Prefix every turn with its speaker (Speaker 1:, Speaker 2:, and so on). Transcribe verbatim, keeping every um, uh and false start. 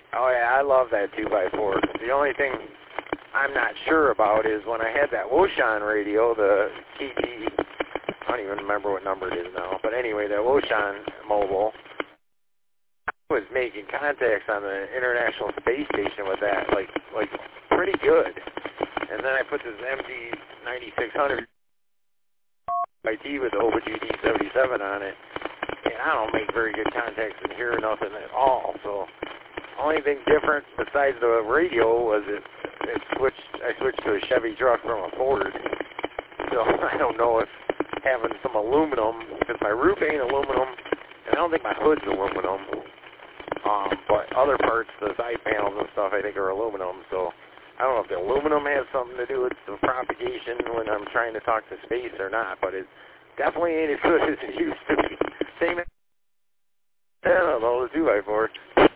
Speaker 1: Oh, yeah, I love that two by four. The only thing I'm not sure about is when I had that Wouxun radio, the K T, I don't even remember what number it is now, but anyway, the Wouxun mobile, I was making contacts on the International Space Station with that, like, like pretty good. And then I put this M D ninety-six hundred I T with the O B G D seventy-seven on it, and I don't make very good contacts in here, nothing at all. So only thing different besides the radio was it, it switched. I switched to a Chevy truck from a Ford. So I don't know if having some aluminum, because my roof ain't aluminum, and I don't think my hood's aluminum. Um, but other parts, the side panels and stuff, I think are aluminum. So I don't know if the aluminum has something to do with the propagation when I'm trying to talk to space or not, but it definitely ain't as good as it used to be. Same, I don't know, the two by four.